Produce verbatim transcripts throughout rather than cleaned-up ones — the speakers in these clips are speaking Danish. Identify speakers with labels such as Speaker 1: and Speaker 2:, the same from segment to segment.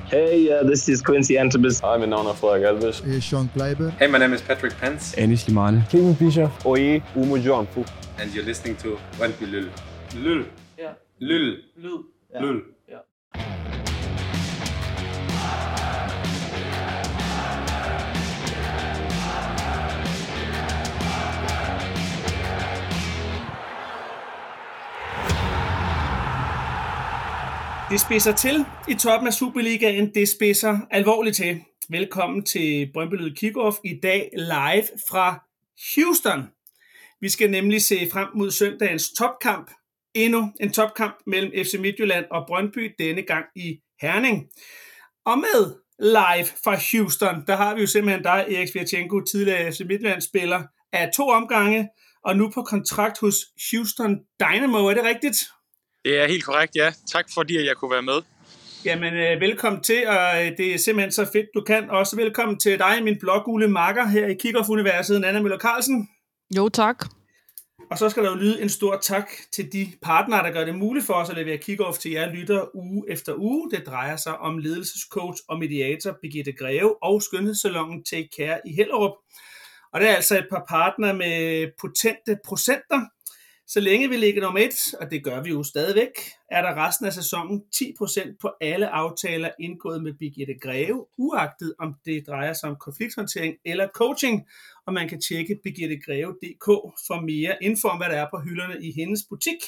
Speaker 1: Hey, uh, this is Quincy Antibes.
Speaker 2: Hi, mein Name ist Frederik Alves.
Speaker 3: Hey, Sean Kleiber.
Speaker 4: Hey, my name is Patrick Pence.
Speaker 5: Anis Limane.
Speaker 6: Kevin Fischer.
Speaker 7: Oye, Umojo Amfu.
Speaker 4: And you're listening to Brøndby Lyl. Lyl.
Speaker 8: Ja.
Speaker 4: Lyl.
Speaker 8: Lyd. Ja.
Speaker 4: Lyl.
Speaker 8: Ja. Det spidser til i toppen af Superligaen. Det spidser alvorligt til. Velkommen til Brøndby Lyd Kickoff i dag live fra Houston. Vi skal nemlig se frem mod søndagens topkamp. Endnu en topkamp mellem F C Midtjylland og Brøndby, denne gang i Herning. Og med live fra Houston, der har vi jo simpelthen dig, Erik Sviatchenko, tidligere F C Midtjylland-spiller af to omgange, og nu på kontrakt hos Houston Dynamo. Er det rigtigt?
Speaker 9: Det er helt korrekt, ja. Tak fordi jeg kunne være med.
Speaker 8: Jamen, øh, velkommen til, og det er simpelthen så fedt, du kan. Også velkommen til dig, min blågule makker her i Kickoff-universet, Anna Møller Carlsen.
Speaker 10: Jo, tak.
Speaker 8: Og så skal der jo lyde en stor tak til de partnere, der gør det muligt for os at levere Kickoff til jer lytter uge efter uge. Det drejer sig om ledelsescoach og mediator Birgitte Greve og skønhedssalongen Take Care i Hellerup. Og det er altså et par partnere med potente procenter. Så længe vi ligger nummer et, og det gør vi jo stadigvæk, er der resten af sæsonen ti procent på alle aftaler indgået med Birgitte Greve, uagtet om det drejer sig om konflikthåndtering eller coaching. Og man kan tjekke birgittegreve punktum d k for mere info om, hvad der er på hylderne i hendes butik.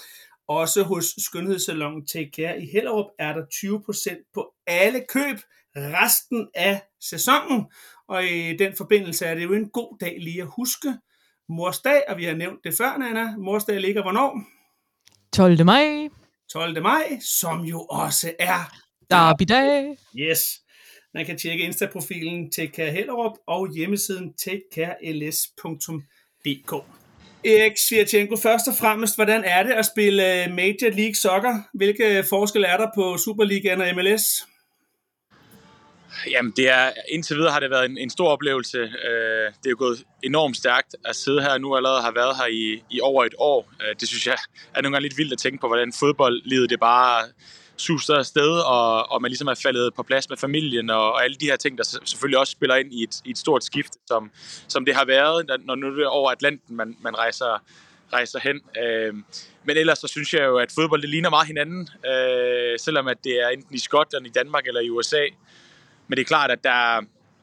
Speaker 8: Også hos skønhedssalongen Take Care i Hellerup er der tyve procent på alle køb resten af sæsonen. Og i den forbindelse er det jo en god dag lige at huske Mors Dag, og vi har nævnt det før, Nana. Mors Dag ligger hvornår?
Speaker 10: tolvte maj.
Speaker 8: tolvte maj, som jo også er
Speaker 10: Derby-dag.
Speaker 8: Yes. Man kan tjekke Insta-profilen Take Care Hellerup og hjemmesiden take care l s punktum d k. Erik Sviatchenko, først og fremmest, hvordan er det at spille Major League Soccer? Hvilke forskelle er der på Superligaen og M L S?
Speaker 9: Jamen, det er, indtil videre har det været en, en stor oplevelse. Øh, det er jo gået enormt stærkt at sidde her nu, allerede har været her i, i over et år. Øh, det synes jeg er nogle gange lidt vildt at tænke på, hvordan fodboldlivet det bare suster afsted, og, og man ligesom er faldet på plads med familien, og, og alle de her ting, der selvfølgelig også spiller ind i et, i et stort skift, som, som det har været, når nu det er over Atlanten, man, man rejser, rejser hen. Øh, men ellers så synes jeg jo, at fodbold det ligner meget hinanden, øh, selvom at det er enten i Skotland, i Danmark eller i U S A. Men det er klart, at der,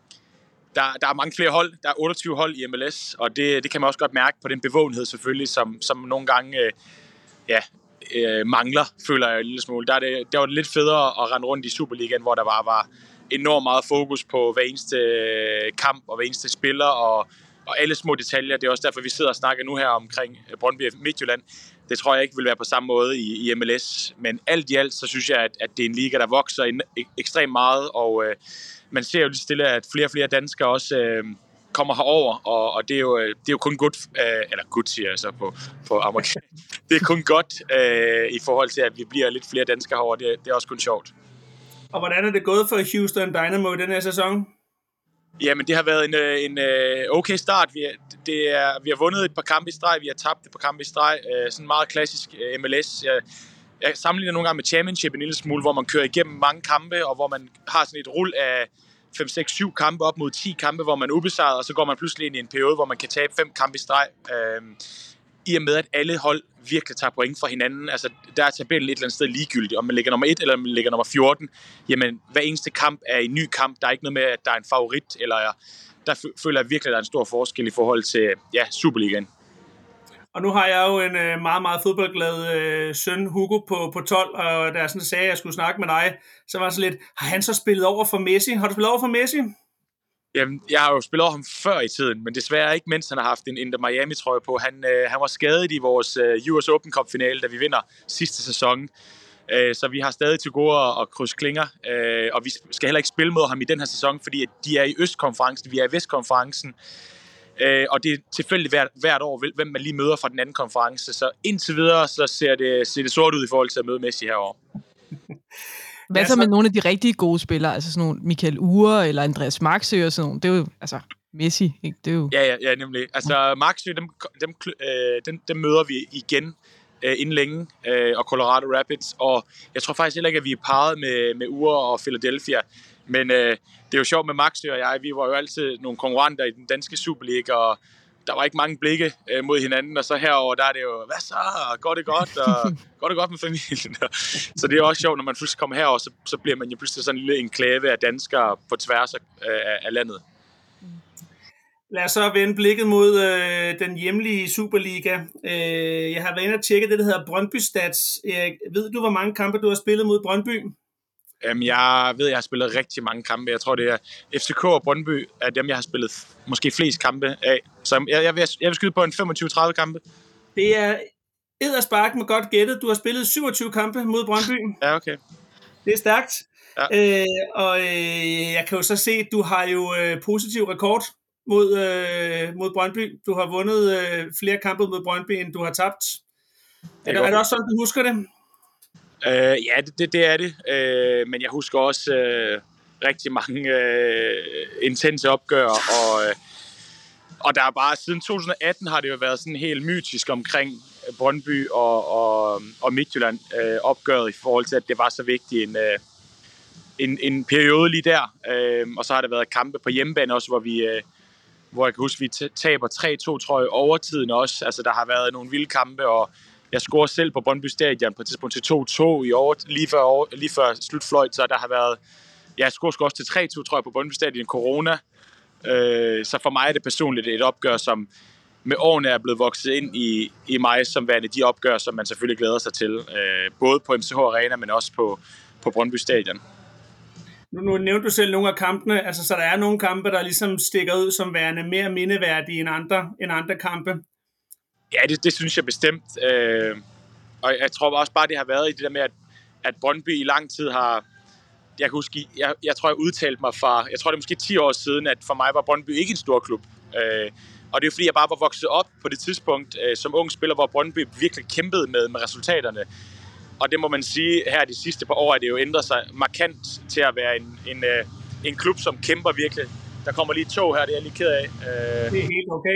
Speaker 9: der, der er mange flere hold. Der er otteogtyve hold i M L S, og det, det kan man også godt mærke på den bevågenhed selvfølgelig, som, som nogle gange øh, ja, øh, mangler, føler jeg en lille smule. Der, er det, der var det lidt federe at rende rundt i Superligaen, hvor der bare var enormt meget fokus på hver eneste kamp og hver eneste spiller og, og alle små detaljer. Det er også derfor, vi sidder og snakker nu her omkring Brøndby Midtjylland. Det tror jeg ikke vil være på samme måde i, i M L S, men alt i alt, så synes jeg, at, at det er en liga, der vokser en, ek, ekstremt meget, og øh, man ser jo lige stille, at flere og flere danskere også øh, kommer herover, og, og det, er jo, det er jo kun godt, øh, eller godt siger jeg så på, på amerikansk, det er kun godt øh, i forhold til, at vi bliver lidt flere danskere herover, det, det er også kun sjovt.
Speaker 8: Og hvordan er det gået for Houston Dynamo i den her sæson?
Speaker 9: Jamen, det har været en, en okay start. Vi, er, det er, vi har vundet et par kampe i streg, vi har tabt et par kampe i streg. Sådan meget klassisk M L S. Jeg, jeg sammenligner nogle gange med Championship en lille smule, hvor man kører igennem mange kampe, og hvor man har sådan et rul af fem, seks, syv kampe op mod ti kampe, hvor man er ubesejret, og så går man pludselig ind i en periode, hvor man kan tabe fem kampe i streg. Øhm, I og med, at alle hold virkelig tager point fra hinanden. Altså, der er tabellen et eller andet sted ligegyldigt. Om man ligger nummer et eller man ligger nummer fjorten, jamen, hver eneste kamp er en ny kamp. Der er ikke noget med, at der er en favorit, eller der føler jeg virkelig, at der er en stor forskel i forhold til, ja, Superligaen.
Speaker 8: Og nu har jeg jo en øh, meget, meget fodboldglad øh, søn, Hugo, på, på tolv, og da jeg sådan sagde, at jeg skulle snakke med dig, så var det så lidt, har han så spillet over for Messi? Har du spillet over for Messi?
Speaker 9: Jamen, jeg har jo spillet over ham før i tiden, men desværre ikke, mens han har haft en Inter Miami-trøje på. Han, øh, han var skadet i vores øh, U S Open Cup-finale, da vi vinder sidste sæson. Øh, så vi har stadig til gode at, at krydse klinger, øh, og vi skal heller ikke spille mod ham i den her sæson, fordi de er i Østkonferencen, vi er i Vestkonferencen. Øh, og det er tilfældigt hvert, hvert år, hvem man lige møder fra den anden konference. Så indtil videre, så ser det, ser det sort ud i forhold til at møde Messi herovre.
Speaker 10: Hvad så med nogle af de rigtig gode spillere? Altså sådan nogle Michael Uhre eller Andreas Maxø og sådan nogle. Det er jo, altså, Messi, ikke? Det er jo...
Speaker 9: Ja, ja, ja, nemlig. Altså, Maxø, dem, dem, øh, dem, dem møder vi igen øh, inden længe, øh, og Colorado Rapids, og jeg tror faktisk heller ikke, at vi er parret med, med Ure og Philadelphia, men øh, det er jo sjovt med Maxø og jeg, vi var jo altid nogle konkurrenter i den danske Superliga, og der var ikke mange blikke øh, mod hinanden, og så herover der er det jo, hvad så, går det godt, og går det godt med familien, så det er også sjovt, når man pludselig kommer herover, så, så bliver man jo pludselig sådan en lille enklave af danskere på tværs af, af, af landet.
Speaker 8: Lad os så vende blikket mod øh, den hjemlige Superliga. Øh, jeg har været inde og tjekke det, der hedder Brøndby Stats. Erik, ved du, hvor mange kampe du har spillet mod Brøndby?
Speaker 9: Jamen, jeg ved, jeg har spillet rigtig mange kampe. Jeg tror, det er F C K og Brøndby er dem, jeg har spillet måske flest kampe af. Så jeg, jeg, vil, jeg vil skyde på en femogtyve til tredive kampe.
Speaker 8: Det er edderspark med godt gættet. Du har spillet syvogtyve kampe mod Brøndby.
Speaker 9: Ja, okay.
Speaker 8: Det er stærkt.
Speaker 9: Ja.
Speaker 8: Øh, og øh, jeg kan jo så se, at du har jo øh, positiv rekord mod, øh, mod Brøndby. Du har vundet øh, flere kampe mod Brøndby, end du har tabt. Er, er det også sådan, du husker det?
Speaker 9: Øh, ja, det, det, det er det. Øh, men jeg husker også øh, rigtig mange øh, intense opgør, og, øh, og der er bare siden to tusind atten har det jo været sådan helt mytisk omkring Brøndby og, og, og Midtjylland øh, opgøret i forhold til, at det var så vigtigt en, øh, en, en periode lige der. Øh, og så har der været kampe på hjemmebane også, hvor vi... Øh, hvor jeg kan huske, at vi taber tre to, tror jeg, overtiden også. Altså, der har været nogle vilde kampe, og jeg scorer selv på Brøndby Stadion på et tidspunkt til to to i over, lige, før, over, lige før slutfløjt, så der har været... Jeg scorer også til tre to, tror jeg, på Brøndby Stadion corona. Øh, så for mig er det personligt et opgør, som med årene er blevet vokset ind i, i mig, som værende de opgør, som man selvfølgelig glæder sig til. Øh, både på M C H Arena, men også på, på Brøndby Stadion.
Speaker 8: Nu, nu nævnte du selv nogle af kampene, altså så der er nogle kampe, der ligesom stikker ud som værende mere mindeværdige end andre, end andre kampe.
Speaker 9: Ja, det, det synes jeg bestemt. Øh, og jeg tror også bare, det har været i det der med, at, at Brøndby i lang tid har... Jeg kan huske, jeg, jeg tror, jeg udtalte mig fra... Jeg tror, det er måske ti år siden, at for mig var Brøndby ikke en stor klub. Øh, og det er jo fordi, jeg bare var vokset op på det tidspunkt øh, som ung spiller, hvor Brøndby virkelig kæmpede med, med resultaterne. Og det må man sige, her de sidste par år, at det jo ændret sig markant til at være en, en, øh, en klub, som kæmper virkelig. Der kommer lige et tog her, det er jeg lige ked af. Øh,
Speaker 8: det er helt okay.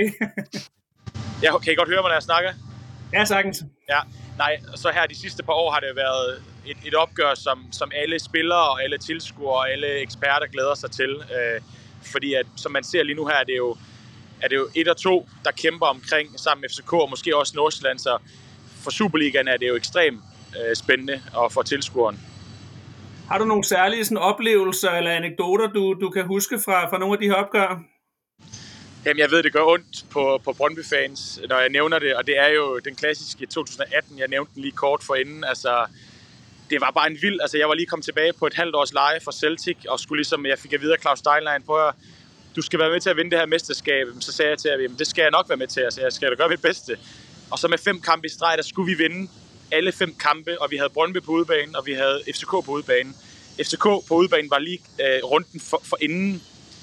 Speaker 9: ja, kan I godt høre mig, når jeg snakker?
Speaker 8: Ja, sagtens.
Speaker 9: Ja, nej, så her de sidste par år har det været et, et opgør, som, som alle spillere og alle tilskuere og alle eksperter glæder sig til. Øh, fordi at, som man ser lige nu her, er det jo, er det jo et og to, der kæmper omkring sammen med F C K og måske også Nordsjælland. Så for Superligaen er det jo ekstremt øh, spændende og for tilskueren.
Speaker 8: Har du nogle særlige sådan, oplevelser eller anekdoter, du, du kan huske fra, fra nogle af de her opgør?
Speaker 9: Jamen, jeg ved, det gør ondt på, på Brøndby-fans, når jeg nævner det, og det er jo den klassiske to tusind atten, jeg nævnte den lige kort forinden. Altså, det var bare en vild, altså jeg var lige kommet tilbage på et halvt års leje for Celtic, og skulle ligesom, jeg fik at vide af Claus Steinlein, prøv at du skal være med til at vinde det her mesterskab. Så sagde jeg til ham, jamen det skal jeg nok være med til, altså jeg skal da gøre mit bedste. Og så med fem kampe i streg, der skulle vi vinde alle fem kampe, og vi havde Brøndby på udebanen, og vi havde F C K på udebanen. F C K på udebanen var lige øh, runden for, for inden,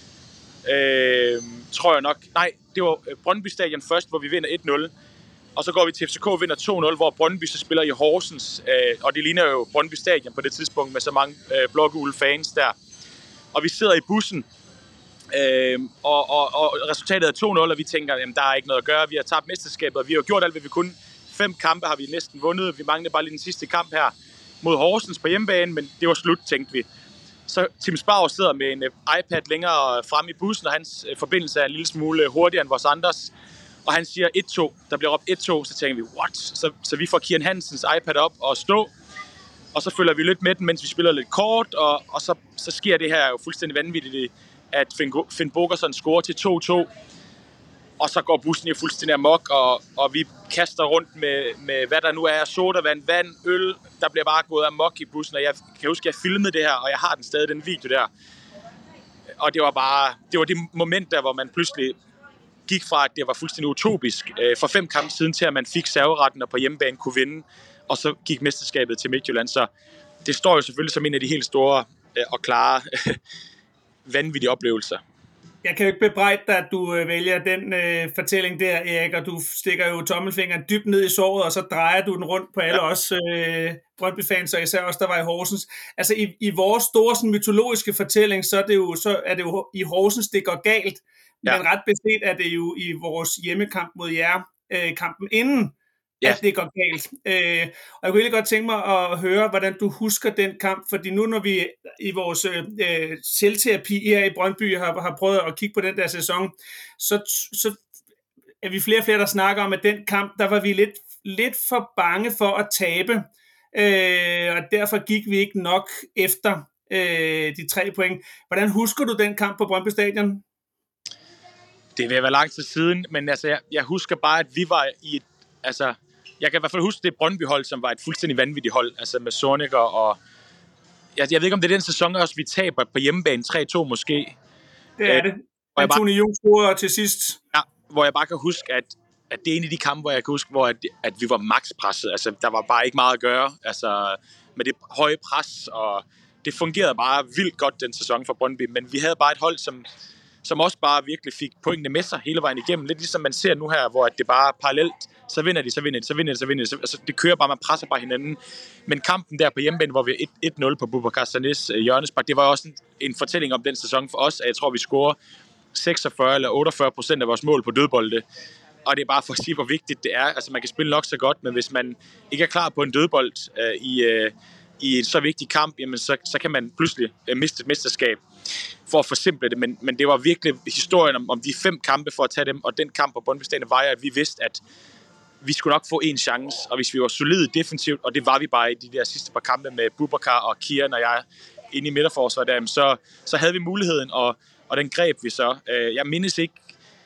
Speaker 9: øh, tror jeg nok. Nej, det var Brøndby Stadion først, hvor vi vinder et nul. Og så går vi til F C K og vinder to nul, hvor Brøndby så spiller i Horsens. Øh, og det ligner jo Brøndby Stadion på det tidspunkt med så mange øh, blågule fans der. Og vi sidder i bussen, øh, og, og, og resultatet er to nul, og vi tænker, jamen der er ikke noget at gøre. Vi har tabt mesterskabet, og vi har gjort alt, hvad vi kunne. Fem kampe har vi næsten vundet. Vi manglede bare lige den sidste kamp her mod Horsens på hjemmebane, men det var slut, tænkte vi. Så Tim Sparrow sidder med en uh, iPad længere frem i bussen, og hans uh, forbindelse er en lille smule hurtigere end vores andres. Og han siger et to. Der bliver råbt et to, så tænker vi, what? Så, så vi får Kian Hansens iPad op og stå, og så følger vi lidt med den, mens vi spiller lidt kort, og, og så, så sker det her jo fuldstændig vanvittigt, at Finn, Finn Bogerson scorer til to to. Og så går bussen jo fuldstændig amok, og, og vi kaster rundt med, med, hvad der nu er, sodavand, vand, øl. Der bliver bare gået amok i bussen, og jeg kan huske, at jeg filmede det her, og jeg har den stadig, den video der. Og det var bare, det var det moment der, hvor man pludselig gik fra, at det var fuldstændig utopisk øh, for fem kampe siden, til at man fik serveretten og på hjemmebane kunne vinde, og så gik mesterskabet til Midtjylland. Så det står jo selvfølgelig som en af de helt store øh, og klare øh, vanvittige oplevelser. Jeg
Speaker 8: kan jo ikke bebrejde dig, at du øh, vælger den øh, fortælling der, Erik, og du stikker jo tommelfingeren dybt ned i såret, og så drejer du den rundt på alle ja. os øh, Brøndby-fans, og især også der var i Horsens. Altså i, i vores store sådan, mytologiske fortælling, så er, det jo, så er det jo i Horsens, det går galt, ja. Men ret beset er det jo i vores hjemmekamp mod jer, øh, kampen inden, ja. at det går galt. Øh, og jeg kunne egentlig godt tænke mig at høre, hvordan du husker den kamp, fordi nu når vi i vores øh, selvterapi her i Brøndby har, har prøvet at kigge på den der sæson, så, så er vi flere og flere, der snakker om, at den kamp, der var vi lidt, lidt for bange for at tabe, øh, og derfor gik vi ikke nok efter øh, de tre point. Hvordan husker du den kamp på Brøndby Stadion?
Speaker 9: Det vil være lang tid siden, men altså, jeg, jeg husker bare, at vi var i et, altså, jeg kan i hvert fald huske det Brøndby-hold, som var et fuldstændig vanvittigt hold, altså med Zorniger og, jeg, jeg ved ikke, om det er den sæson også, vi taber på hjemmebane tre to måske.
Speaker 8: Det er
Speaker 9: øh,
Speaker 8: det. Antoni Jung scorede til sidst.
Speaker 9: Ja, hvor jeg bare kan huske, at, at det er en af de kampe, hvor jeg kan huske, hvor at, at vi var makspresset, altså der var bare ikke meget at gøre, altså med det høje pres, og det fungerede bare vildt godt den sæson for Brøndby, men vi havde bare et hold, som som også bare virkelig fik pointene med sig hele vejen igennem. Lidt ligesom man ser nu her, hvor det bare er parallelt. Så vinder de, så vinder de, så vinder de, så vinder de. Så, altså, det kører bare, man presser bare hinanden. Men kampen der på hjemmebane, hvor vi er et nul på Boubacar Sané's uh, hjørnespark, det var også en, en fortælling om den sæson for os, at jeg tror, vi scorer seksogfyrre eller otteogfyrre procent af vores mål på dødbolde. Og det er bare for at sige, hvor vigtigt det er. Altså, man kan spille nok så godt, men hvis man ikke er klar på en dødbold uh, i, uh, i en så vigtig kamp, jamen, så, så kan man pludselig uh, miste et mesterskab. For at forsimple det, men, men det var virkelig historien om, om de fem kampe for at tage dem, og den kamp på Brøndby Stadion var, at vi vidste, at vi skulle nok få en chance, og hvis vi var solide defensivt, og det var vi bare i de der sidste par kampe med Boubacar og Kian og jeg inde i midterforsvaret der, så, så havde vi muligheden, og, og den greb vi så. Jeg mindes ikke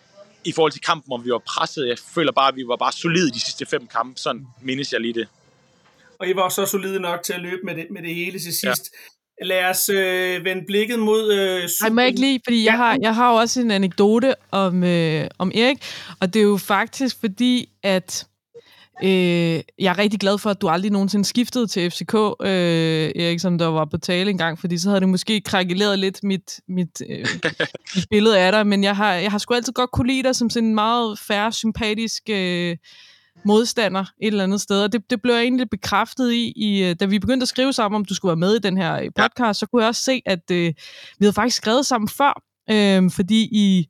Speaker 9: i forhold til kampen, om vi var presset. Jeg føler bare, at vi var bare solide de sidste fem kampe. Sådan mindes jeg lige det.
Speaker 8: Og I var så solide nok til at løbe med det, med det hele til sidst. Ja. Lad os øh, vende blikket mod... Øh,
Speaker 10: Ej, må jeg ikke lige, fordi jeg har, jeg har jo også en anekdote om, øh, om Erik, og det er jo faktisk fordi, at øh, jeg er rigtig glad for, at du aldrig nogensinde skiftede til F C K, øh, Erik, som der var på tale engang, fordi så havde det måske krakeleret lidt mit, mit, øh, mit billede af dig, men jeg har, jeg har sgu altid godt kunne lide dig som sådan en meget fair, sympatisk... Øh, modstander et eller andet sted, og det, det blev jeg egentlig bekræftet i, i, da vi begyndte at skrive sammen, om du skulle være med i den her podcast, ja. Så kunne jeg også se, at øh, vi havde faktisk skrevet sammen før, øh, fordi i,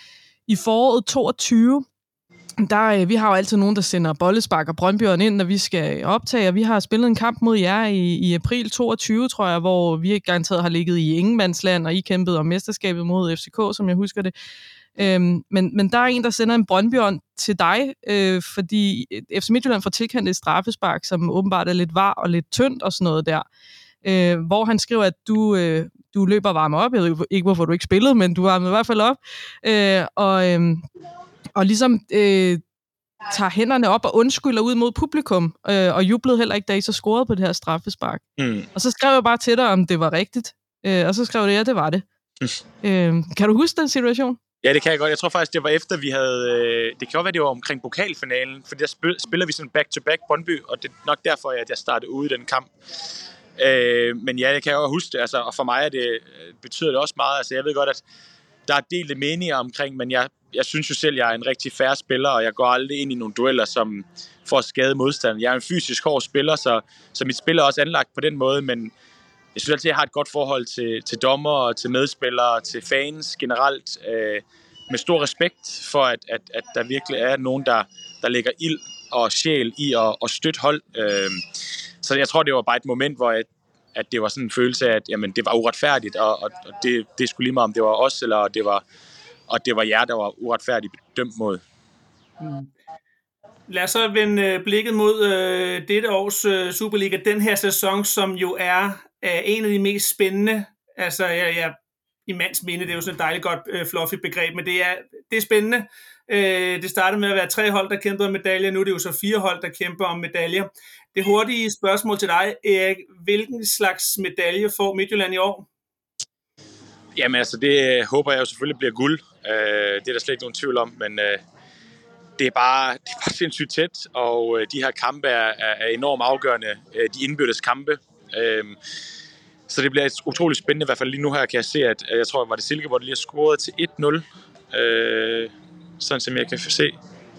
Speaker 10: i foråret toogtyve, der, øh, vi har jo altid nogen, der sender bollespark og Brøndby'eren ind, når vi skal optage, og vi har spillet en kamp mod jer i, i april toogtyve, tror jeg, hvor vi garanteret har ligget i ingenmandsland, og I kæmpede om mesterskabet mod F C K, som jeg husker det. Øhm, men, men der er en, der sender en Brøndby'ånd til dig, øh, fordi F C Midtjylland får tilkendt et straffespark, som åbenbart er lidt var og lidt tyndt og sådan noget der, øh, hvor han skriver, at du, øh, du løber og varmer op. Jeg ved ikke, hvorfor du ikke spillede, men du varmede i hvert fald op. Øh, og, øh, og ligesom øh, tager hænderne op og undskylder ud mod publikum, øh, og jublede heller ikke, da I så scorede på det her straffespark. Mm. Og så skrev jeg bare til dig, om det var rigtigt. Øh, og så skrev det, ja, det var det. Mm. Øh, kan du huske den situation?
Speaker 9: Ja, det kan jeg godt. Jeg tror faktisk, det var efter, vi havde... Øh, det kan jo være, det var omkring pokalfinalen, for der spil, spiller vi sådan back-to-back Brøndby, og det er nok derfor, at jeg startede ude i den kamp. Øh, men ja, det kan jeg jo huske det, altså, og for mig er det, betyder det også meget. Altså, jeg ved godt, at der er delte meninger omkring, men jeg, jeg synes jo selv, at jeg er en rigtig fair spiller, og jeg går aldrig ind i nogle dueller, som får at skade modstanderen. Jeg er en fysisk hård spiller, så, så mit spil er også anlagt på den måde, men jeg synes altid, at jeg har et godt forhold til, til dommer og til medspillere, til fans generelt, øh, med stor respekt for, at, at, at der virkelig er nogen, der, der lægger ild og sjæl i at, at støtte hold. Øh, så jeg tror, det var bare et moment, hvor jeg, at det var sådan en følelse af, at jamen, det var uretfærdigt, og, og, og det, det skulle lige meget, om det var os, eller det var, og det var jer, der var uretfærdigt dømt mod.
Speaker 8: Mm. Lad os så vende blikket mod øh, dette års øh, Superliga, den her sæson, som jo er øh, en af de mest spændende. Altså, jeg, jeg, i mands minde, det er jo sådan et dejligt godt øh, fluffy begreb, men det er, det er spændende. Øh, det startede med at være tre hold, der kæmpede om medaljer, nu er det jo så fire hold, der kæmper om medaljer. Det hurtige spørgsmål til dig, Erik, hvilken slags medalje får Midtjylland i år?
Speaker 9: Jamen altså, det håber jeg jo selvfølgelig bliver guld. Øh, det er der slet ikke nogen tvivl om, men øh, det er bare, det er bare sindssygt tæt, og øh, de her kampe er, er enormt afgørende, øh, de indbyrdes kampe. Øh, så det bliver utroligt spændende, i hvert fald lige nu her kan jeg se, at jeg tror, var det Silkeborg, der lige har scoret til et nul, øh, sådan som jeg kan se.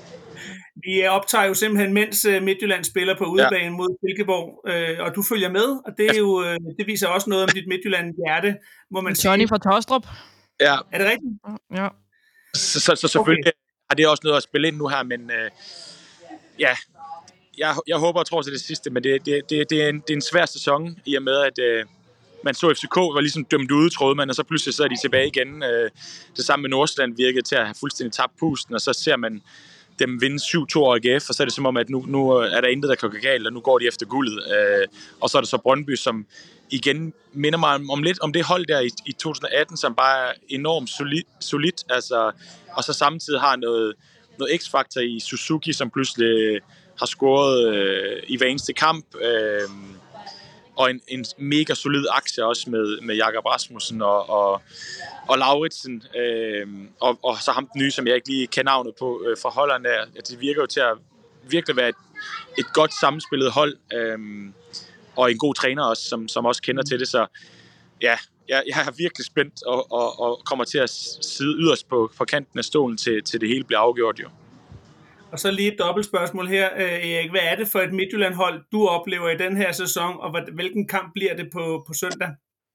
Speaker 8: Vi optager jo simpelthen, mens Midtjylland spiller på udebane ja. mod Silkeborg, øh, og du følger med, og det, er jo, øh, det viser også noget om dit Midtjylland-hjerte, må man sige.
Speaker 10: Johnny fra Tostrup.
Speaker 9: Ja.
Speaker 8: Er det rigtigt?
Speaker 10: Ja.
Speaker 9: Så, så, så selvfølgelig okay. Har det også noget at spille ind nu her, men øh, ja, jeg, jeg håber og tror til det sidste, men det, det, det, det, er, en, det er en svær sæson, i og med, at øh, man så F C K var ligesom dømt ude, troede man, og så pludselig så er de tilbage igen. Øh, det samme med Nordsjælland virkede til at have fuldstændig tabt pusten, og så ser man dem vinde syv to over A G F, og så er det som om, at nu, nu er der intet, der kan gå galt, og nu går de efter guldet. Øh, og så er det så Brøndby, som igen minder mig om, om lidt om det hold der i, i to tusind atten, som bare er enormt solid, solid altså, og så samtidig har noget, noget x-faktor i Suzuki, som pludselig har scoret øh, i hver eneste kamp, øh, og en, en mega solid aktie også med, med Jakob Rasmussen og, og, og Lauritsen, øh, og, og så ham den nye, som jeg ikke lige kender navnet på, øh, fra Holland der. Det virker jo til at virkelig være et, et godt sammenspillet hold, øh, og en god træner også, som, som også kender til det, så ja, jeg, jeg er virkelig spændt og, og, og kommer til at sidde yderst på, på kanten af stolen, til, til det hele bliver afgjort jo.
Speaker 8: Og så lige et dobbelt spørgsmål her, Erik. Hvad er det for et Midtjylland-hold, du oplever i den her sæson, og hvilken kamp bliver det på, på søndag?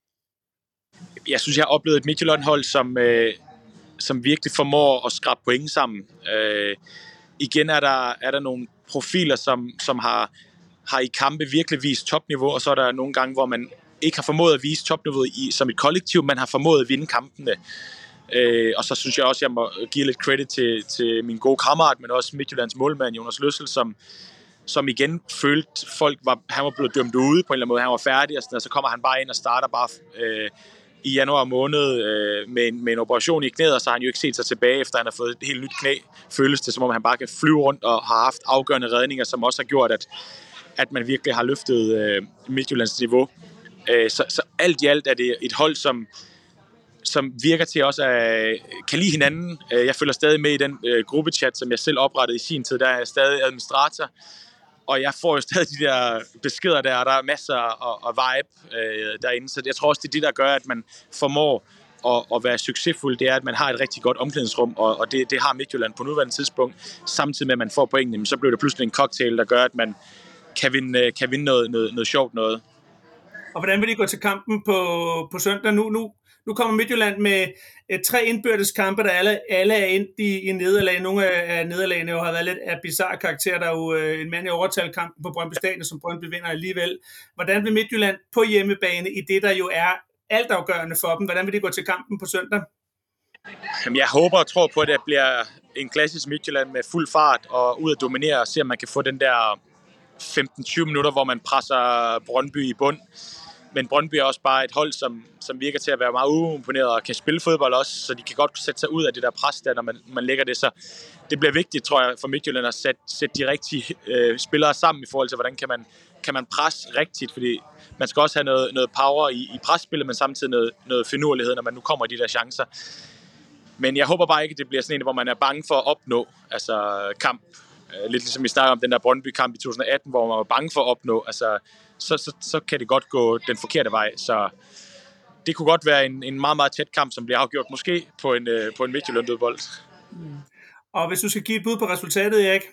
Speaker 9: Jeg synes, jeg har oplevet et Midtjylland-hold, som, øh, som virkelig formår at skrabe point sammen. Øh, igen er der, er der nogle profiler, som, som har, har i kampe virkelig vist topniveau, og så er der nogle gange, hvor man ikke har formået at vise topniveauet i, som et kollektiv, man har formået at vinde kampene. Øh, og så synes jeg også, jeg må give lidt credit til, til min gode kammerat, men også Midtjyllands målmand, Jonas Løssel, som, som igen følte, folk var, han var blevet dømt ude på en eller anden måde, han var færdig, og, sådan, og så kommer han bare ind og starter bare øh, i januar måned øh, med, en, med en operation i knæet, og så har han jo ikke set sig tilbage, efter han har fået et helt nyt knæ. Føles det, som om han bare kan flyve rundt og har haft afgørende redninger, som også har gjort, at, at man virkelig har løftet øh, Midtjyllands niveau. Øh, så, så alt i alt er det et hold, som som virker til også at kan lide hinanden. Jeg følger stadig med i den øh, gruppechat, som jeg selv oprettede i sin tid. Der er jeg stadig administrator, og jeg får jo stadig de der beskeder der, og der er masser af, af vibe øh, derinde. Så jeg tror også, det er det, der gør, at man formår at, at være succesfuld. Det er, at man har et rigtig godt omklædningsrum, og, og det, det har Midtjylland på nuværende tidspunkt. Samtidig med, at man får pointene, så bliver det pludselig en cocktail, der gør, at man kan vinde, kan vinde noget, noget, noget sjovt noget.
Speaker 8: Og hvordan vil de gå til kampen på, på søndag nu? Nu Nu kommer Midtjylland med eh, tre indbyrdes kampe, der alle, alle er endt i, i nederlag. Nogle af, af nederlagene har været lidt af bizarre karakter. Der er jo øh, en mand i overtal kampen på Brøndby Stadion, som Brøndby vinder alligevel. Hvordan vil Midtjylland på hjemmebane i det, der jo er altafgørende for dem? Hvordan vil de gå til kampen på søndag?
Speaker 9: Jamen, jeg håber og tror på, at det bliver en klassisk Midtjylland med fuld fart og ud at dominere og se, om man kan få den der femten til tyve minutter, hvor man presser Brøndby i bund. Men Brøndby er også bare et hold, som, som virker til at være meget uimponeret og kan spille fodbold også, så de kan godt sætte sig ud af det der pres der, når man, man lægger det. Så det bliver vigtigt, tror jeg, for Midtjylland at sætte, sætte de rigtige øh, spillere sammen i forhold til, hvordan kan man, kan man presse rigtigt, fordi man skal også have noget, noget power i, i presspillet, men samtidig noget, noget finurlighed, når man nu kommer i de der chancer. Men jeg håber bare ikke, at det bliver sådan en, hvor man er bange for at opnå altså kamp. Lidt ligesom vi snakker om den der Brøndby-kamp i to tusind atten, hvor man var bange for at opnå. Altså, så, så, så kan det godt gå den forkerte vej. Så det kunne godt være en, en meget, meget tæt kamp, som bliver afgjort måske på en, på en Midtjylland-dødbold.
Speaker 8: Mm. Og hvis du skal give et bud på resultatet, Erik?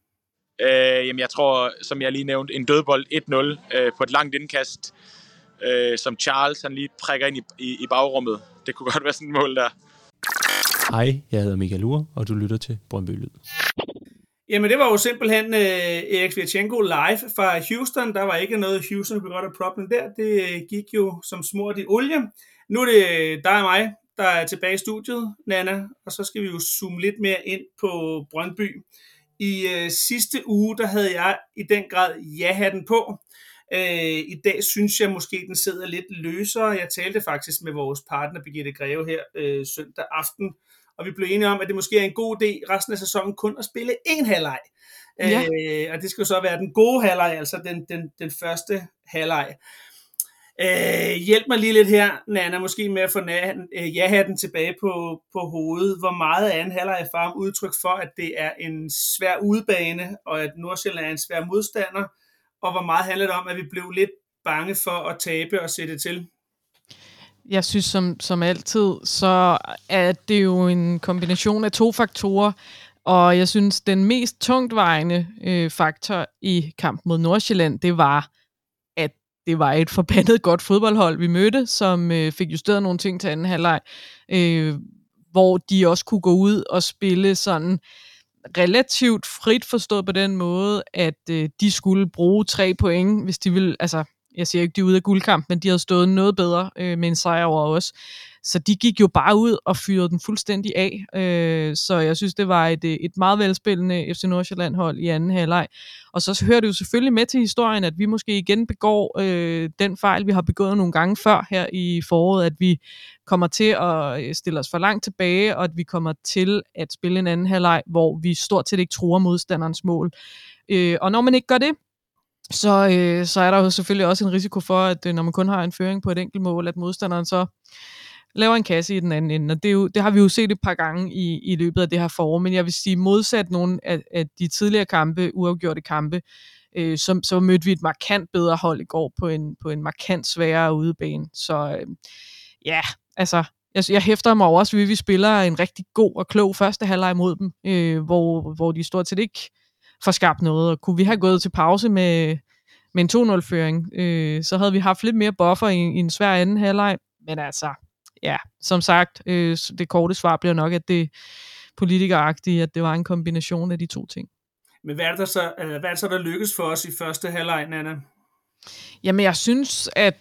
Speaker 9: Øh, jamen, jeg tror, som jeg lige nævnte, en dødbold et nul øh, på et langt indkast, øh, som Charles han lige prikker ind i, i, i bagrummet. Det kunne godt være sådan et mål der.
Speaker 2: Hej, jeg hedder Michael Ure, og du lytter til Brøndby Lyd.
Speaker 8: Jamen det var jo simpelthen uh, Erik Svirchenko live fra Houston. Der var ikke noget Houston We Got a Problem der. Det gik jo som smurt i olie. Nu er det dig og mig, der er tilbage i studiet, Nana, og så skal vi jo zoome lidt mere ind på Brøndby. I uh, sidste uge, der havde jeg i den grad ja-hatten på. Uh, I dag synes jeg måske, den sidder lidt løsere. Jeg talte faktisk med vores partner, Birgitte Greve, her uh, søndag aften, og vi blev enige om, at det måske er en god idé resten af sæsonen kun at spille én halvleg. Ja. Øh, og det skal jo så være den gode halvleg, altså den, den, den første halvleg. Øh, hjælp mig lige lidt her, Nana, måske med at få øh, ja-hatten tilbage på, på hovedet. Hvor meget er en halvleg for ham udtryk for, at det er en svær udebane, og at Nordsjælland er en svær modstander, og hvor meget handler det om, at vi blev lidt bange for at tabe og sætte til?
Speaker 10: Jeg synes, som, som altid, så er det jo en kombination af to faktorer, og jeg synes, den mest tungtvejende øh, faktor i kampen mod Nordsjælland, det var, at det var et forbandet godt fodboldhold, vi mødte, som øh, fik justeret nogle ting til anden halvleg, øh, hvor de også kunne gå ud og spille sådan relativt frit forstået på den måde, at øh, de skulle bruge tre point, hvis de ville, altså, jeg siger ikke, de er ude af guldkamp, men de havde stået noget bedre øh, med en sejr over os. Så de gik jo bare ud og fyrede den fuldstændig af. Øh, så jeg synes, det var et, et meget velspillende F C Nordsjælland-hold i anden halvleg. Og så hører det jo selvfølgelig med til historien, at vi måske igen begår øh, den fejl, vi har begået nogle gange før her i foråret, at vi kommer til at stille os for langt tilbage, og at vi kommer til at spille en anden halvleg, hvor vi stort set ikke truer modstanderens mål. Øh, og når man ikke gør det, så, øh, så er der jo selvfølgelig også en risiko for, at øh, når man kun har en føring på et enkelt mål, at modstanderen så laver en kasse i den anden ende. Og det, er jo, det har vi jo set et par gange i, i løbet af det her forår. Men jeg vil sige, modsat nogle af, af de tidligere kampe, uafgjorte kampe, øh, så, så mødte vi et markant bedre hold i går på en, på en markant sværere udebane. Så øh, ja, altså, jeg, jeg hæfter mig over også, at vi spiller en rigtig god og klog første halvleg imod dem, øh, hvor, hvor de stort set ikke får skabt noget. Og kunne vi have gået til pause med, med en to nul-føring, øh, så havde vi haft lidt mere buffer i, i en svær anden halvleg. Men altså, ja, som sagt, øh, det korte svar bliver nok, at det politikeragtige, at det var en kombination af de to ting.
Speaker 8: Men hvad er det, der så, hvad er det så, der lykkes for os i første halvleg, Nanna?
Speaker 10: Jamen, jeg synes, at,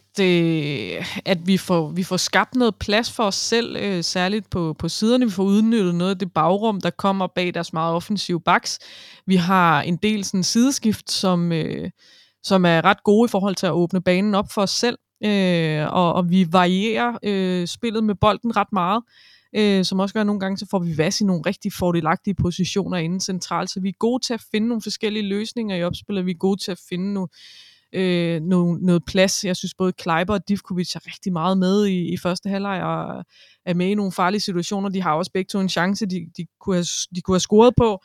Speaker 10: øh, at vi, får, vi får skabt noget plads for os selv, øh, særligt på, på siderne. Vi får udnyttet noget af det bagrum, der kommer bag deres meget offensive backs. Vi har en del sådan sideskift, som, øh, som er ret gode i forhold til at åbne banen op for os selv. Øh, og, og vi varierer øh, spillet med bolden ret meget, øh, som også gør, at nogle gange så får vi vas i nogle rigtig fordelagtige positioner inden centralt, så vi er gode til at finde nogle forskellige løsninger i opspillet, vi er gode til at finde nogle, øh, noget, noget plads. Jeg synes både Kleiber og Divkovic er rigtig meget med i, i første halvleg og er med i nogle farlige situationer. De har også begge to en chance, de, de, kunne, have, de kunne have scoret på.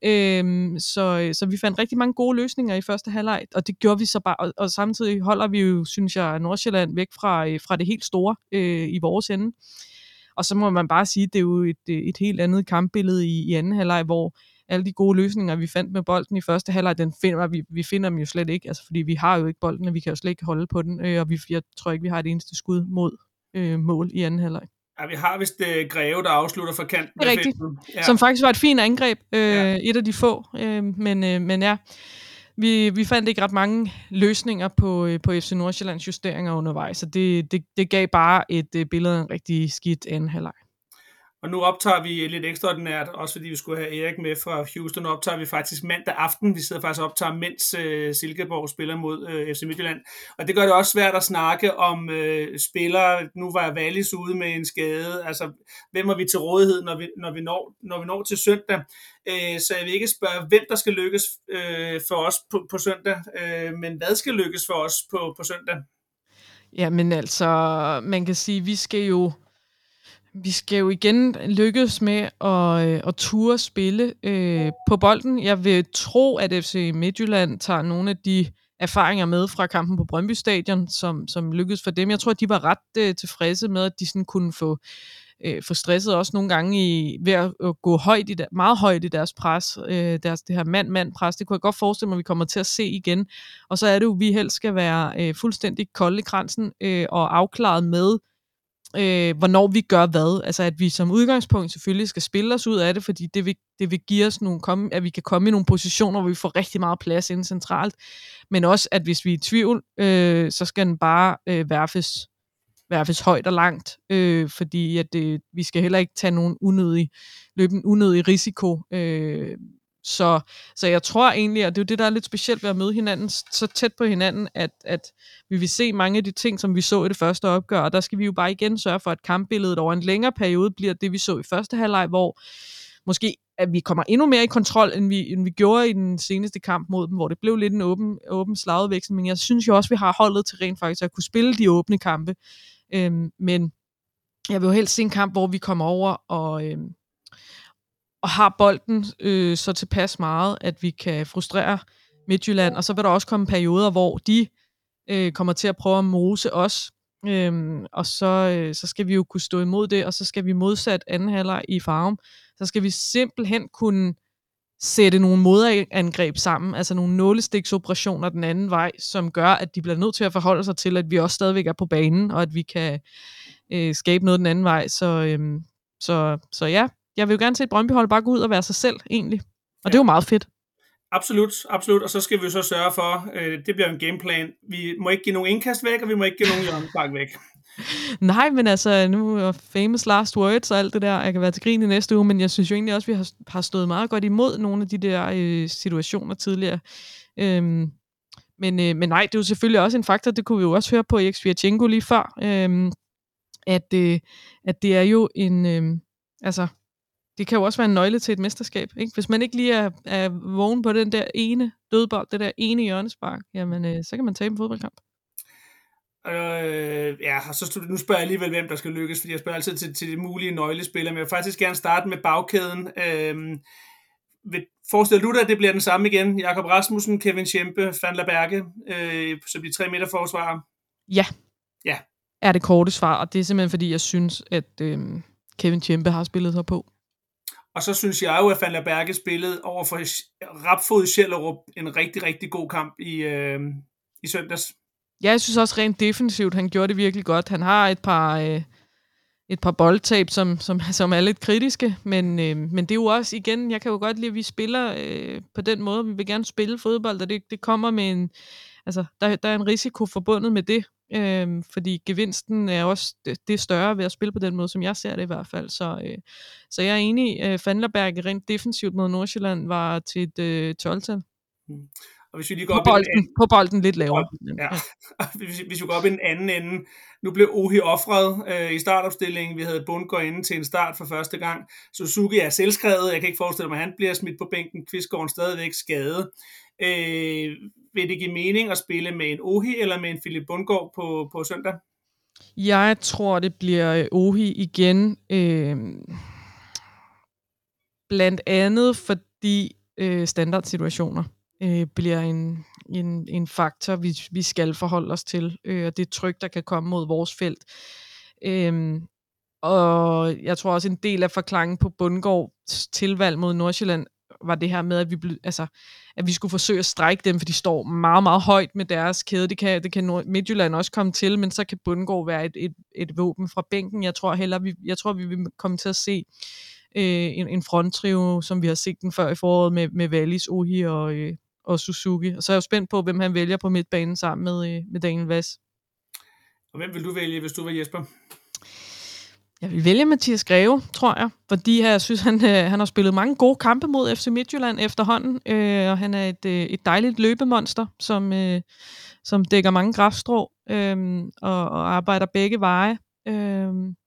Speaker 10: Øhm, så, så vi fandt rigtig mange gode løsninger i første halvleg, og det gjorde vi så bare. Og, og samtidig holder vi jo, synes jeg, Nordsjælland væk fra, fra det helt store øh, i vores ende. Og så må man bare sige, at det er jo et, et helt andet kampbillede i, i anden halvleg, hvor alle de gode løsninger, vi fandt med bolden i første halvleg, den finder vi, vi finder dem jo slet ikke, altså fordi vi har jo ikke bolden, og vi kan jo slet ikke holde på den, øh, og vi, jeg tror ikke, vi har et eneste skud mod øh, mål i anden halvleg.
Speaker 8: Ja, vi har vist uh, Greve, der afslutter for kanten.
Speaker 10: Det er rigtigt, ja. Som faktisk var et fint angreb, øh, ja. Et af de få, øh, men, øh, men ja, vi, vi fandt ikke ret mange løsninger på, øh, på F C Nordsjællands justeringer undervejs, så det, det, det gav bare et øh, billede af en rigtig skidt anden halvleg.
Speaker 8: Og nu optager vi lidt ekstraordinært, også fordi vi skulle have Erik med fra Houston, optager vi faktisk mandag aften. Vi sidder faktisk og optager, mens uh, Silkeborg spiller mod uh, F C Midtjylland. Og det gør det også svært at snakke om uh, spillere. Nu var Wallis ude med en skade. Altså, hvem er vi til rådighed, når vi, når vi, når, når vi når til søndag? Uh, så jeg vil ikke spørge, hvem der skal lykkes uh, for os på, på søndag, uh, men hvad skal lykkes for os på, på søndag?
Speaker 10: Ja, men altså, man kan sige, vi skal jo Vi skal jo igen lykkes med at, øh, at ture spille øh, på bolden. Jeg vil tro, at F C Midtjylland tager nogle af de erfaringer med fra kampen på Brøndby Stadion, som, som lykkedes for dem. Jeg tror, at de var ret øh, tilfredse med, at de sådan kunne få, øh, få stresset også nogle gange i, ved at gå højt i der, meget højt i deres pres, øh, deres, det her mand-mand-pres. Det kunne jeg godt forestille mig, at vi kommer til at se igen. Og så er det jo, at vi helst skal være øh, fuldstændig kolde i kransen øh, og afklaret med, Øh, hvornår vi gør hvad. Altså at vi som udgangspunkt selvfølgelig skal spille os ud af det, fordi det vil, det vil give os nogle, komme, at vi kan komme i nogle positioner, hvor vi får rigtig meget plads inde centralt, men også at hvis vi er i tvivl, øh, så skal den bare øh, værfes, værfes højt og langt, øh, fordi at det, vi skal heller ikke tage nogen unødig, løbe en unødig risiko. Øh, Så, så jeg tror egentlig, og det er jo det, der er lidt specielt ved at møde hinanden så tæt på hinanden, at, at vi vil se mange af de ting, som vi så i det første opgør, og der skal vi jo bare igen sørge for, at kampbilledet over en længere periode bliver det, vi så i første halvleg, hvor måske at vi kommer endnu mere i kontrol, end vi, end vi gjorde i den seneste kamp mod dem, hvor det blev lidt en åben, åben slagudveksling, men jeg synes jo også, vi har holdet til rent faktisk at kunne spille de åbne kampe, øhm, men jeg vil jo helst se en kamp, hvor vi kommer over og øhm, og har bolden øh, så tilpas meget, at vi kan frustrere Midtjylland, og så vil der også komme perioder, hvor de øh, kommer til at prøve at mose os, øhm, og så, øh, så skal vi jo kunne stå imod det, og så skal vi modsat anden halvleg i Farum, så skal vi simpelthen kunne sætte nogle modangreb sammen, altså nogle nålestiksoperationer den anden vej, som gør, at de bliver nødt til at forholde sig til, at vi også stadigvæk er på banen, og at vi kan øh, skabe noget den anden vej, så, øh, så, så ja, jeg vil jo gerne se et Brøndby-hold bare gå ud og være sig selv, egentlig. Og ja. Det er jo meget fedt.
Speaker 8: Absolut, absolut. Og så skal vi jo så sørge for, øh, det bliver en gameplan. Vi må ikke give nogen indkast væk, og vi må ikke give nogen hjørnespark væk.
Speaker 10: Nej, men altså, nu er famous last words og alt det der, jeg kan være til grin i næste uge, men jeg synes jo egentlig også, at vi har, har stået meget godt imod nogle af de der øh, situationer tidligere. Øhm, men, øh, men nej, det er jo selvfølgelig også en faktor, det kunne vi jo også høre på i Svirchenko lige før, øhm, at, øh, at det er jo en, øh, altså, det kan jo også være en nøgle til et mesterskab, ikke? Hvis man ikke lige er, er vågen på den der ene dødbold, det der ene hjørnespark, jamen, øh, så kan man tabe en fodboldkamp.
Speaker 8: Øh, ja, og så nu spørger jeg alligevel, hvem der skal lykkes, fordi jeg spørger altid til, til de mulige nøglespillere, men jeg vil faktisk gerne starte med bagkæden. Øh, Forestil du dig, at det bliver den samme igen? Jakob Rasmussen, Kevin Tjempe, Van La Berge, øh, som de tre midterforsvarere?
Speaker 10: Ja.
Speaker 8: Ja.
Speaker 10: Er det korte svar, og det er simpelthen fordi, jeg synes, at øh, Kevin Tjempe har spillet her på.
Speaker 8: Og så synes jeg jo, at Van La Berge spillede over for Rapfod Schellerup en rigtig, rigtig god kamp i, øh, i søndags.
Speaker 10: Ja, jeg synes også rent defensivt, han gjorde det virkelig godt. Han har et par, øh, et par boldtab, som, som, som er lidt kritiske, men, øh, men det er jo også, igen, jeg kan jo godt lide, at vi spiller øh, på den måde. Vi vil gerne spille fodbold, og det, det kommer med en, altså, der, der er en risiko forbundet med det, øh, fordi gevinsten er også, det, det er større ved at spille på den måde, som jeg ser det i hvert fald. Så, øh, så jeg er enig, øh, Van La Berge rent defensivt mod Nordsjælland var til et øh, tolv-tal.
Speaker 8: Hmm. Og hvis vi lige går
Speaker 10: på,
Speaker 8: op
Speaker 10: bolden,
Speaker 8: i den anden,
Speaker 10: på bolden lidt lavere.
Speaker 8: Ja. Ja. hvis, hvis vi går op i den anden ende, nu blev Ohi offret øh, i startopstillingen. Vi havde Bundgaard inde til en start for første gang. Suzuki er selvskrevet. Jeg kan ikke forestille mig, at han bliver smidt på bænken. Kvistgaard stadigvæk skadet. Øh, vil det give mening at spille med en Ohi eller med en Philip Bundgaard på, på søndag?
Speaker 10: Jeg tror, det bliver Ohi igen. Øh, blandt andet fordi øh, standardsituationer øh, bliver en, en, en faktor, vi, vi skal forholde os til, øh, og det tryk, der kan komme mod vores felt. Øh, og jeg tror også, en del af forklaringen på Bundgaards tilvalg mod Nordsjælland var det her med, at vi, ble, altså, at vi skulle forsøge at strække dem, for de står meget, meget højt med deres kæde. Det kan, det kan Nord- Midtjylland også komme til, men så kan Bundgaard være et, et, et våben fra bænken. Jeg tror heller, vi, jeg tror, vi vil komme til at se øh, en, en fronttrio, som vi har set den før i foråret med, med Wallis, Ohi og, øh, og Suzuki. Og så er jeg jo spændt på, hvem han vælger på midtbanen sammen med, øh, med Daniel Vass.
Speaker 8: Og hvem vil du vælge, hvis du var Jesper?
Speaker 10: Jeg vil vælge Mathias Greve, tror jeg, fordi jeg synes, han, øh, han har spillet mange gode kampe mod F C Midtjylland efterhånden, øh, og han er et, øh, et dejligt løbemonster, som, øh, som dækker mange græsstrå øh, og, og arbejder begge veje. Øh,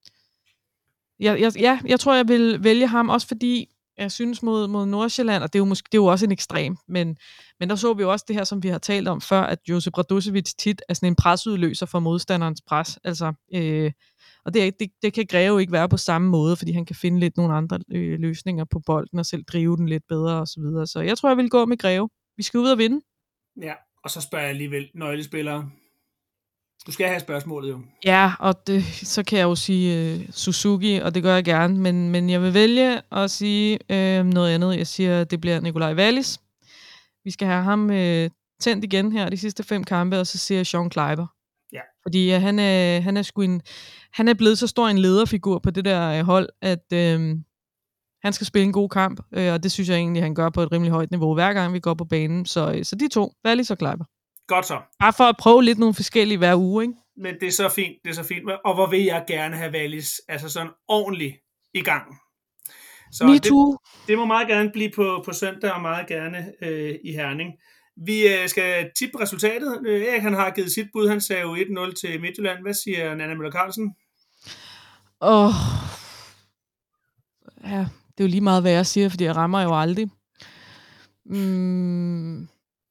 Speaker 10: jeg, jeg, ja, jeg tror, jeg vil vælge ham, også fordi jeg synes mod, mod Nordsjælland, og det er, jo måske, det er jo også en ekstrem, men, men der så vi jo også det her, som vi har talt om før, at Josip Radosevic tit er sådan en presudløser for modstanderens pres, altså... Øh, Og det, det, det kan Greve ikke være på samme måde, fordi han kan finde lidt nogle andre øh, løsninger på bolden, og selv drive den lidt bedre og så videre. Så jeg tror, jeg vil gå med Greve. Vi skal ud og vinde.
Speaker 8: Ja, og så spørger jeg alligevel nøglespillere. Du skal have spørgsmålet jo.
Speaker 10: Ja, og det, så kan jeg jo sige øh, Suzuki, og det gør jeg gerne. Men, men jeg vil vælge at sige øh, noget andet. Jeg siger, det bliver Nikolaj Wallis. Vi skal have ham øh, tændt igen her de sidste fem kampe, og så siger jeg Sean Kleiber.
Speaker 8: Ja.
Speaker 10: Fordi uh, han, er, han, er sgu en, han er blevet så stor en lederfigur på det der uh, hold, at uh, han skal spille en god kamp, uh, og det synes jeg egentlig, han gør på et rimelig højt niveau, hver gang vi går på banen. Så, uh, så de to, Wallis og Kleiber.
Speaker 8: Godt så.
Speaker 10: Bare for at prøve lidt nogle forskellige hver uge, ikke?
Speaker 8: Men det er så fint, det er så fint. Og hvor vil jeg gerne have Wallis, altså sådan ordentligt i gang. Så
Speaker 10: Me too.
Speaker 8: Det, det må meget gerne blive på, på søndag, og meget gerne øh, i Herning. Vi øh, skal tippe resultatet. Øh, Erik, han har givet sit bud. Han sagde jo et nul til Midtjylland. Hvad siger Nanna Møller Carlsen?
Speaker 10: Åh, oh. Ja, det er jo lige meget, hvad jeg siger, fordi jeg rammer jo aldrig. Mm.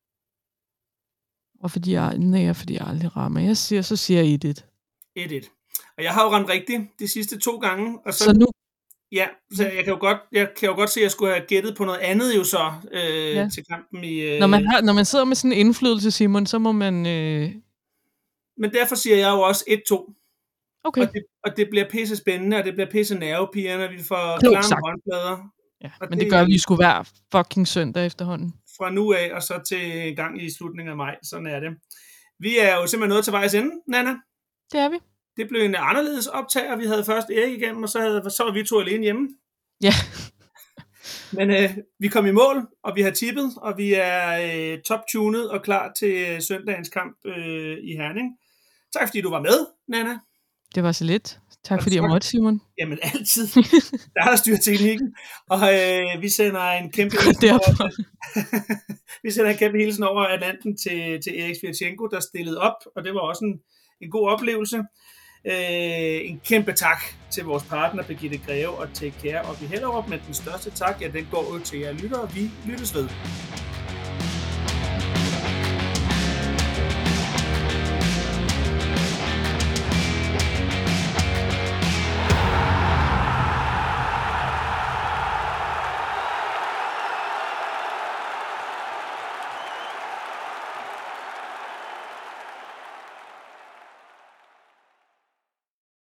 Speaker 10: Og fordi jeg, nej, fordi jeg aldrig rammer. Jeg siger, så siger jeg et et.
Speaker 8: et et. Og jeg har jo ramt rigtigt de sidste to gange. Og så,
Speaker 10: så nu...
Speaker 8: Ja, så jeg kan jo godt, jeg kan jo godt se, at jeg skulle have gættet på noget andet jo så øh,
Speaker 10: ja.
Speaker 8: til kampen i... Øh...
Speaker 10: Når, man har, når man sidder med sådan en indflydelse, Simon, så må man... Øh...
Speaker 8: Men derfor siger jeg jo også et to.
Speaker 10: Okay.
Speaker 8: Og det, og det bliver pisse spændende, og det bliver pisse nervepirrende, vi får klare håndflader.
Speaker 10: Ja, men det, det gør vi sgu hver fucking søndag efterhånden.
Speaker 8: Fra nu af, og så til gang i slutningen af maj. Sådan er det. Vi er jo simpelthen nået til vejs ende, Nanna.
Speaker 10: Det er vi.
Speaker 8: Det blev en anderledes optag, og vi havde først Erik igennem, og så, havde, så var vi to alene hjemme.
Speaker 10: Ja.
Speaker 8: Men øh, vi kom i mål, og vi har tippet, og vi er øh, top-tunet og klar til søndagens kamp øh, i Herning. Tak fordi du var med, Nanna.
Speaker 10: Det var så lidt. Tak fordi jeg måtte, Simon.
Speaker 8: Jamen altid. Der er der styr teknikken. Og øh, vi sender en kæmpe hilsen over, vi sender en kæmpe hilsen over Atlanten til, til Erik Svirchenko, der stillede op, og det var også en, en god oplevelse. Øh, en kæmpe tak til vores partner Birgitte Greve og Take Care op i Hellerup, men den største tak, ja, den går ud til jer lyttere. Vi lyttes ved.